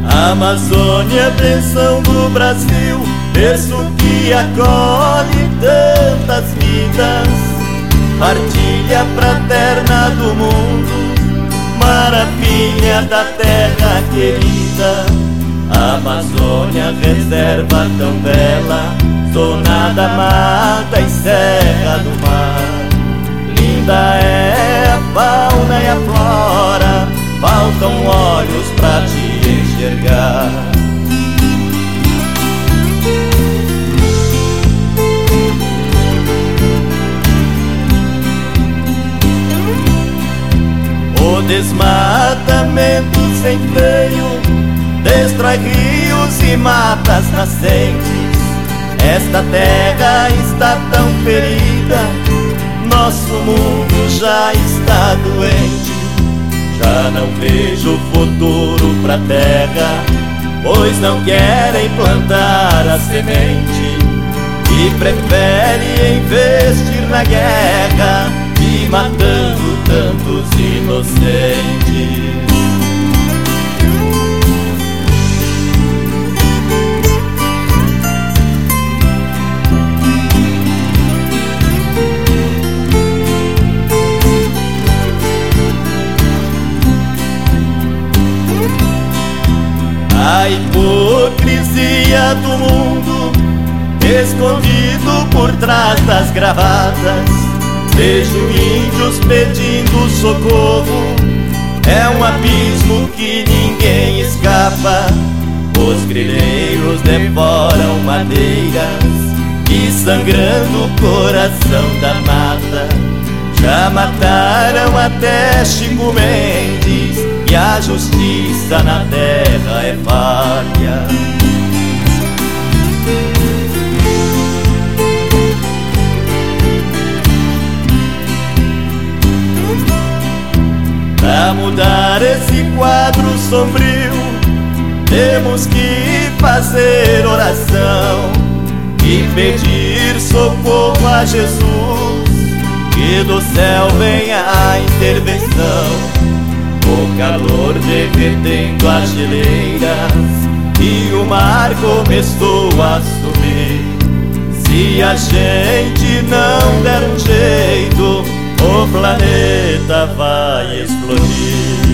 Amazônia, bênção do Brasil, berço que acolhe tantas vidas, partilha fraterna do mundo, maravilha da terra querida. Amazônia, reserva tão bela, zona da mata e serra do mar. Linda é a fauna e a flora, faltam olhos pra te enxergar. O desmatamento sem freio destrói rios e matas nascentes. Esta terra está tão ferida, nosso mundo já está doente. Já não vejo futuro pra terra, pois não querem plantar a semente e prefere investir na guerra e matando tantos inocentes. A hipocrisia do mundo, escondido por trás das gravatas. Vejo índios pedindo socorro, é um abismo que ninguém escapa. Os grileiros devoram madeiras e sangrando o coração da mata. Já mataram até Chico Mendes e a justiça na terra é falha. Pra mudar esse quadro sombrio, temos que fazer oração e pedir socorro a Jesus, que do céu venha a intervenção. O calor derretendo as geleiras e o mar começou a subir. Se a gente não der um jeito, o planeta vai explodir.